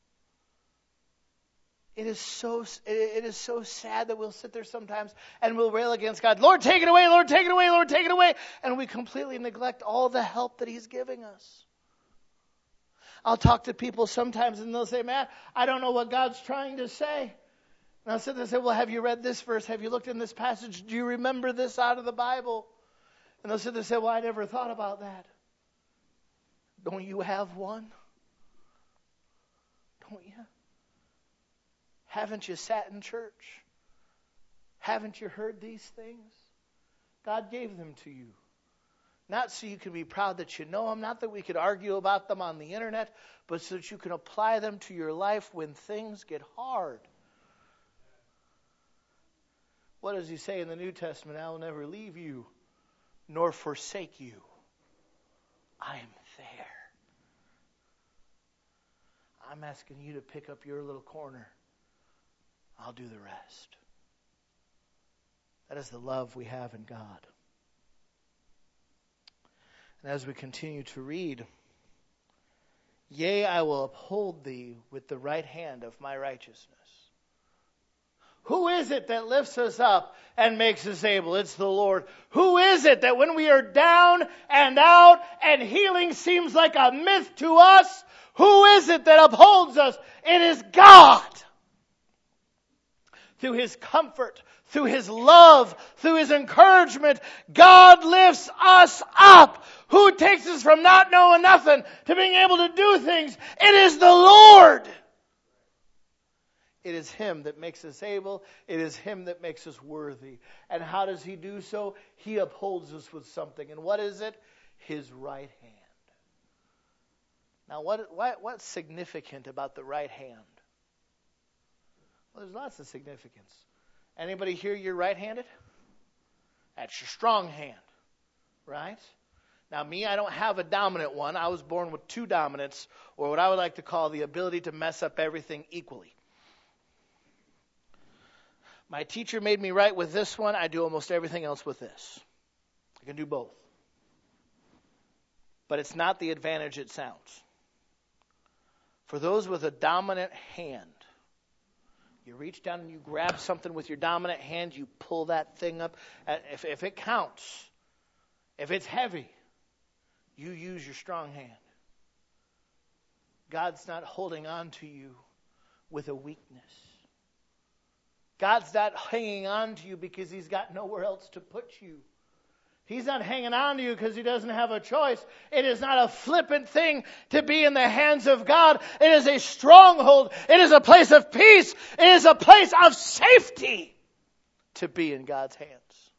Speaker 1: It is so sad that we'll sit there sometimes and we'll rail against God. Lord, take it away, Lord, take it away, Lord, take it away. And we completely neglect all the help that He's giving us. I'll talk to people sometimes and they'll say, Matt, I don't know what God's trying to say. And I'll sit there and say, well, have you read this verse? Have you looked in this passage? Do you remember this out of the Bible? And they'll sit there and say, well, I never thought about that. Don't you have one? Don't you? Haven't you sat in church? Haven't you heard these things? God gave them to you. Not so you can be proud that you know them, not that we could argue about them on the internet, but so that you can apply them to your life when things get hard. What does He say in the New Testament? I will never leave you nor forsake you. I am there. I'm asking you to pick up your little corner. I'll do the rest. That is the love we have in God. And as we continue to read, yea, I will uphold thee with the right hand of my righteousness. Who is it that lifts us up and makes us able? It's the Lord. Who is it that when we are down and out and healing seems like a myth to us, who is it that upholds us? It is God. Through His comfort, through His love, through His encouragement, God lifts us up. Who takes us from not knowing nothing to being able to do things? It is the Lord. It is Him that makes us able. It is Him that makes us worthy. And how does He do so? He upholds us with something. And what is it? His right hand. Now, what's significant about the right hand? Well, there's lots of significance. Anybody here, you're right-handed? That's your strong hand, right? Now, me, I don't have a dominant one. I was born with two dominants, or what I would like to call the ability to mess up everything equally. My teacher made me right with this one. I do almost everything else with this. I can do both. But it's not the advantage it sounds. For those with a dominant hand, you reach down and you grab something with your dominant hand, you pull that thing up. If it counts, if it's heavy, you use your strong hand. God's not holding on to you with a weakness. God's not hanging on to you because He's got nowhere else to put you. He's not hanging on to you because He doesn't have a choice. It is not a flippant thing to be in the hands of God. It is a stronghold. It is a place of peace. It is a place of safety to be in God's hands.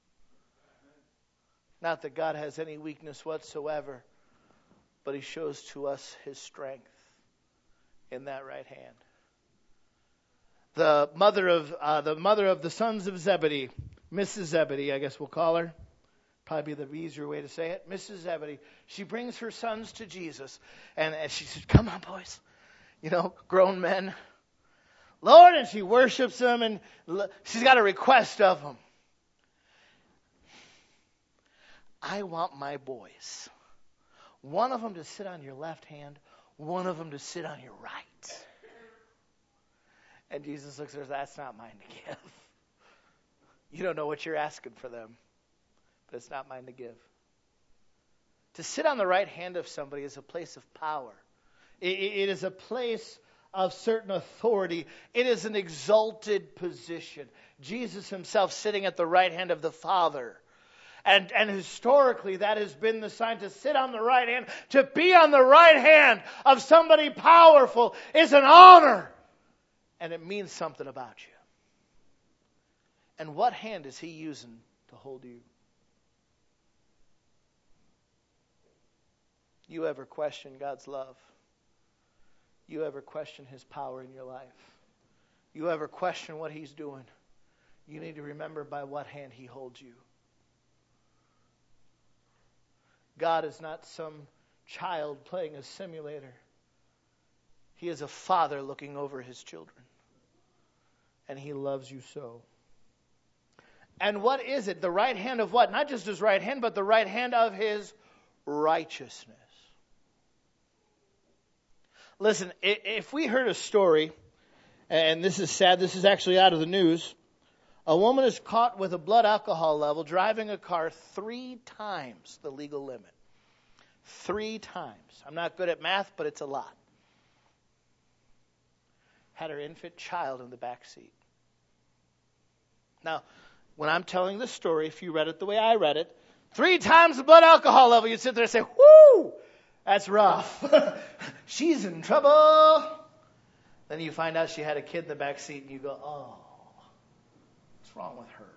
Speaker 1: Not that God has any weakness whatsoever, but He shows to us His strength in that right hand. The mother of the sons of Zebedee, Mrs. Zebedee, I guess we'll call her. Probably the easier way to say it. Mrs. Zebedee. She brings her sons to Jesus. And she said, come on, boys. You know, grown men. Lord, and she worships them. And she's got a request of them. I want my boys. One of them to sit on your left hand. One of them to sit on your right. And Jesus looks at her and says, that's not mine to give. You don't know what you're asking for them. But it's not mine to give. To sit on the right hand of somebody is a place of power. It is a place of certain authority. It is an exalted position. Jesus Himself sitting at the right hand of the Father. And historically, that has been the sign. To sit on the right hand, to be on the right hand of somebody powerful is an honor. And it means something about you. And what hand is He using to hold you? You ever question God's love? You ever question His power in your life? You ever question what He's doing? You need to remember by what hand He holds you. God is not some child playing a simulator. He is a father looking over His children. And He loves you so. And what is it? The right hand of what? Not just His right hand, but the right hand of His righteousness. Listen, if we heard a story, and this is sad, this is actually out of the news. A woman is caught with a blood alcohol level driving a car 3 times the legal limit. 3 times. I'm not good at math, but it's a lot. Had her infant child in the back seat. Now, when I'm telling this story, if you read it the way I read it, 3 times the blood alcohol level, you'd sit there and say, whoo, that's rough. She's in trouble. Then you find out she had a kid in the back seat and you go, oh, what's wrong with her?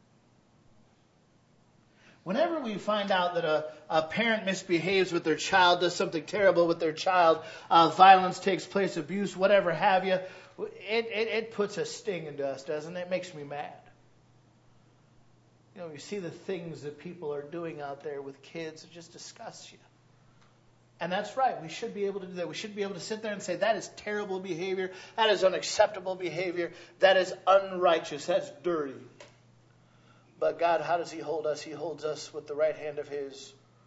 Speaker 1: Whenever we find out that a parent misbehaves with their child, does something terrible with their child, violence takes place, abuse, whatever have you, it puts a sting into us, doesn't it? It makes me mad. You know, you see the things that people are doing out there with kids, it just disgusts you. And that's right. We should be able to do that. We should be able to sit there and say, that is terrible behavior. That is unacceptable behavior. That is unrighteous. That's dirty. But God, how does He hold us? He holds us with the right hand of His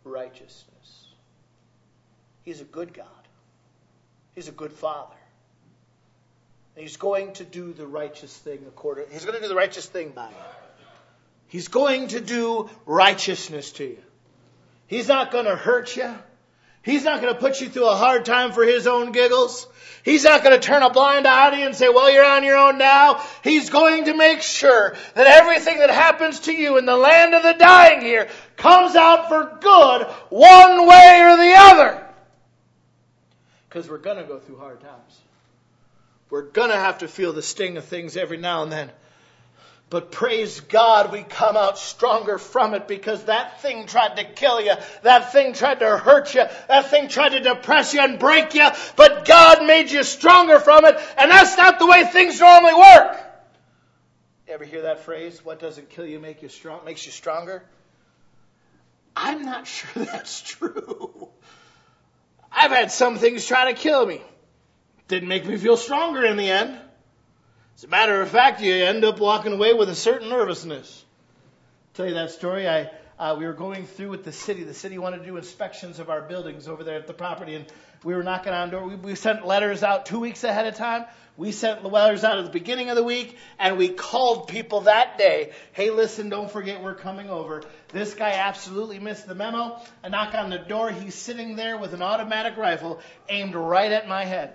Speaker 1: righteousness. He's a good God. He's a good Father. And He's going to do the righteous thing He's going to do the righteous thing by you. He's going to do righteousness to you. He's not going to hurt you. He's not going to put you through a hard time for His own giggles. He's not going to turn a blind eye to you and say, well, you're on your own now. He's going to make sure that everything that happens to you in the land of the dying here comes out for good one way or the other. Because we're going to go through hard times. We're going to have to feel the sting of things every now and then. But praise God, we come out stronger from it, because that thing tried to kill you. That thing tried to hurt you. That thing tried to depress you and break you. But God made you stronger from it. And that's not the way things normally work. Ever hear that phrase? What doesn't kill you makes you stronger? I'm not sure that's true. I've had some things try to kill me. Didn't make me feel stronger in the end. As a matter of fact, you end up walking away with a certain nervousness. I'll tell you that story. We were going through with the city. The city wanted to do inspections of our buildings over there at the property, and we were knocking on doors. We sent letters out 2 weeks ahead of time. We sent letters out at the beginning of the week, and we called people that day. Hey, listen, don't forget we're coming over. This guy absolutely missed the memo. I knock on the door. He's sitting there with an automatic rifle aimed right at my head.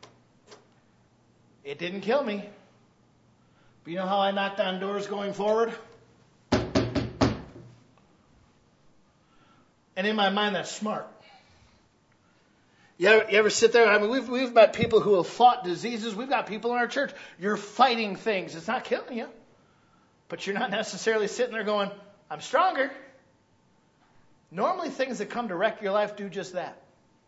Speaker 1: It didn't kill me. But you know how I knocked on doors going forward? And in my mind, that's smart. You ever sit there? I mean, we've met people who have fought diseases. We've got people in our church. You're fighting things. It's not killing you. But you're not necessarily sitting there going, I'm stronger. Normally, things that come to wreck your life do just that.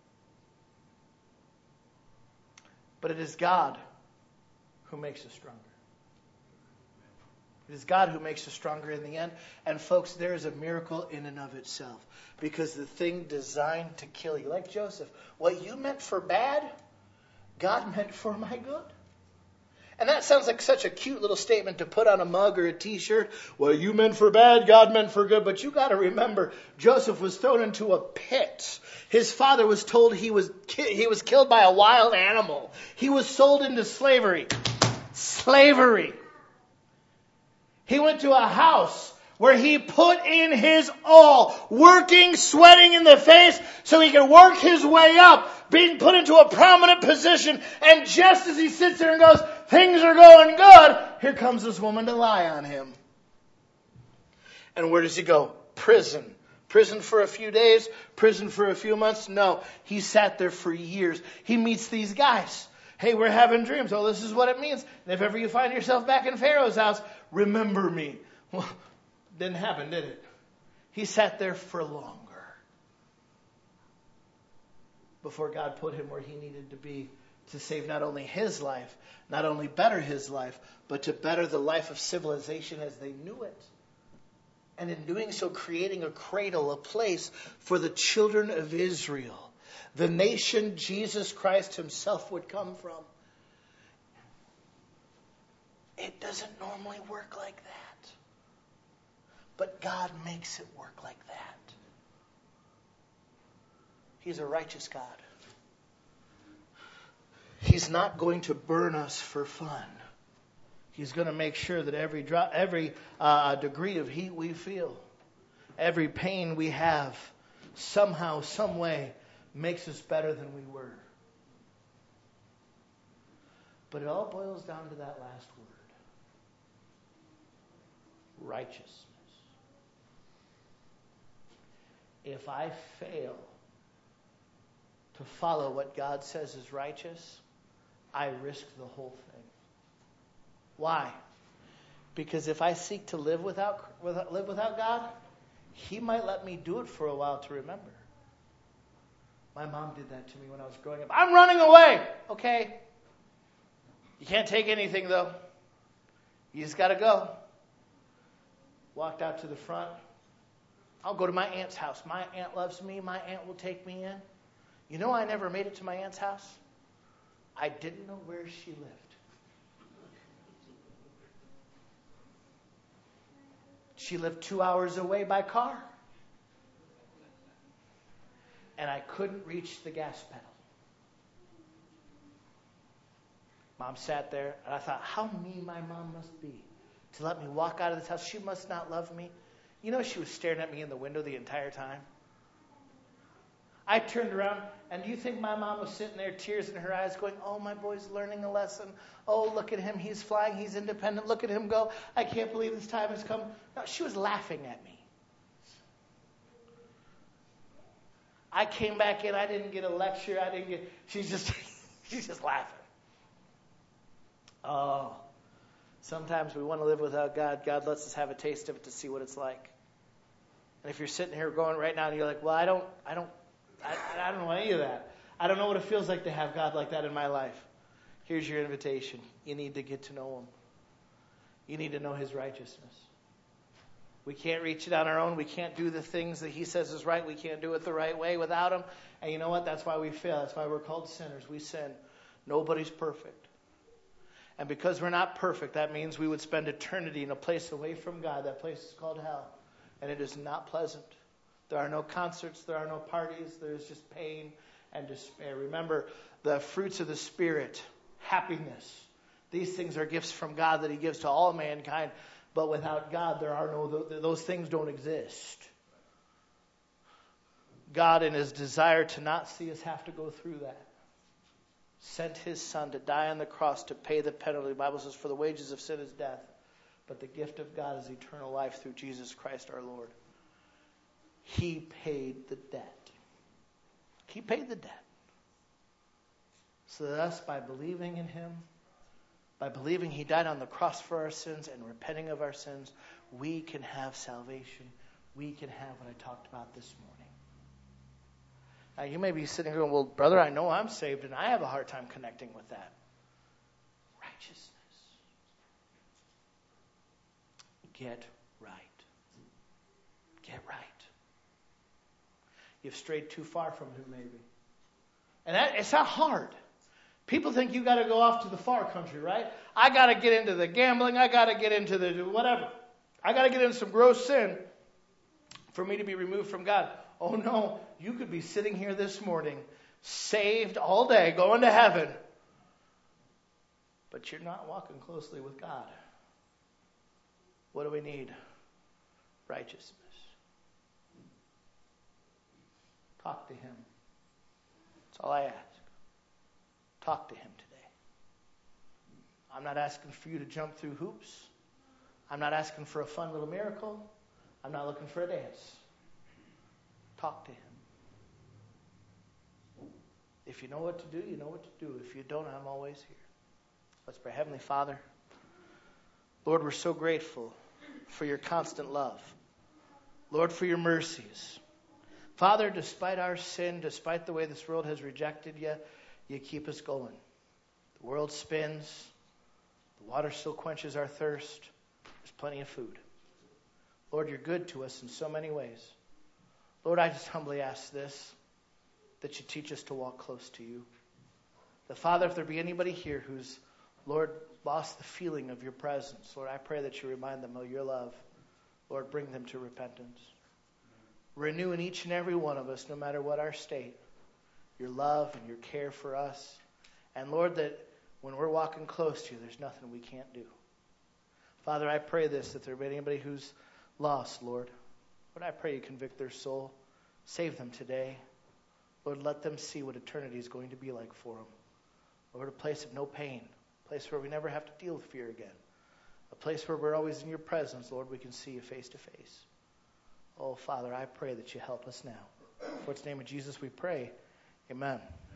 Speaker 1: But it is God who makes us stronger. It is God who makes us stronger in the end. And folks, there is a miracle in and of itself. Because the thing designed to kill you, like Joseph, what you meant for bad, God meant for my good. And that sounds like such a cute little statement to put on a mug or a t-shirt. Well, you meant for bad, God meant for good. But you got to remember, Joseph was thrown into a pit. His father was told he was killed by a wild animal. He was sold into slavery. Slavery. He went to a house where he put in his all, working, sweating in the face so he could work his way up, being put into a prominent position. And just as he sits there and goes, things are going good, here comes this woman to lie on him. And where does he go? Prison. Prison for a few days, prison for a few months? No, he sat there for years. He meets these guys. Hey, we're having dreams. Oh, this is what it means. And if ever you find yourself back in Pharaoh's house, remember me. Well, didn't happen, did it? He sat there for longer before God put him where he needed to be to save not only his life, not only better his life, but to better the life of civilization as they knew it. And in doing so, creating a cradle, a place for the children of Israel. The nation Jesus Christ himself would come from. It doesn't normally work like that. But God makes it work like that. He's a righteous God. He's not going to burn us for fun. He's going to make sure that every degree of heat we feel, every pain we have, somehow, some way, makes us better than we were. But it all boils down to that last word. Righteousness. If I fail to follow what God says is righteous, I risk the whole thing. Why? Because if I seek to live without God, He might let me do it for a while to remember. My mom did that to me when I was growing up. I'm running away. Okay. You can't take anything, though. You just got to go. Walked out to the front. I'll go to my aunt's house. My aunt loves me. My aunt will take me in. You know, I never made it to my aunt's house. I didn't know where she lived. She lived 2 hours away by car. and I couldn't reach the gas pedal. Mom sat there, and I thought, how mean my mom must be to let me walk out of this house. She must not love me. You know, she was staring at me in the window the entire time. I turned around, and do you think my mom was sitting there, tears in her eyes, going, oh, my boy's learning a lesson. Oh, look at him. He's flying. He's independent. Look at him go. I can't believe this time has come. No, she was laughing at me. I came back in. I didn't get a lecture. She's just laughing. Oh, sometimes we want to live without God. God lets us have a taste of it to see what it's like. And if you're sitting here going right now and you're like, well, I don't know any of that. I don't know what it feels like to have God like that in my life. Here's your invitation. You need to get to know Him. You need to know His righteousness. We can't reach it on our own. We can't do the things that He says is right. We can't do it the right way without Him. And you know what? That's why we fail. That's why we're called sinners. We sin. Nobody's perfect. And because we're not perfect, that means we would spend eternity in a place away from God. That place is called hell. And it is not pleasant. There are no concerts. There are no parties. There's just pain and despair. Remember, the fruits of the Spirit, happiness. These things are gifts from God that He gives to all mankind. But without God, those things don't exist. God, in His desire to not see us have to go through that, sent His Son to die on the cross to pay the penalty. The Bible says, for the wages of sin is death, but the gift of God is eternal life through Jesus Christ our Lord. He paid the debt. He paid the debt. So that us, by believing in Him, by believing He died on the cross for our sins and repenting of our sins, we can have salvation. We can have what I talked about this morning. Now, you may be sitting here going, well, brother, I know I'm saved, and I have a hard time connecting with that. Righteousness. Get right. Get right. You've strayed too far from Him, maybe. And it's not hard. People think you got to go off to the far country, right? I got to get into the gambling. I got to get into the whatever. I got to get into some gross sin for me to be removed from God. Oh, no. You could be sitting here this morning, saved all day, going to heaven, but you're not walking closely with God. What do we need? Righteousness. Talk to Him. That's all I ask. Talk to Him today. I'm not asking for you to jump through hoops. I'm not asking for a fun little miracle. I'm not looking for a dance. Talk to Him. If you know what to do, you know what to do. If you don't, I'm always here. Let's pray. Heavenly Father, Lord, we're so grateful for your constant love. Lord, for your mercies. Father, despite our sin, despite the way this world has rejected you, you keep us going. The world spins. The water still quenches our thirst. There's plenty of food. Lord, you're good to us in so many ways. Lord, I just humbly ask this, that you teach us to walk close to you. That, Father, if there be anybody here who's, Lord, lost the feeling of your presence, Lord, I pray that you remind them of your love. Lord, bring them to repentance. Renew in each and every one of us, no matter what our state, your love and your care for us. And, Lord, that when we're walking close to you, there's nothing we can't do. Father, I pray this, that there be anybody who's lost, Lord. Lord, I pray you convict their soul. Save them today. Lord, let them see what eternity is going to be like for them. Lord, a place of no pain. A place where we never have to deal with fear again. A place where we're always in your presence, Lord, we can see you face to face. Oh, Father, I pray that you help us now. For it's the name of Jesus we pray. Amen.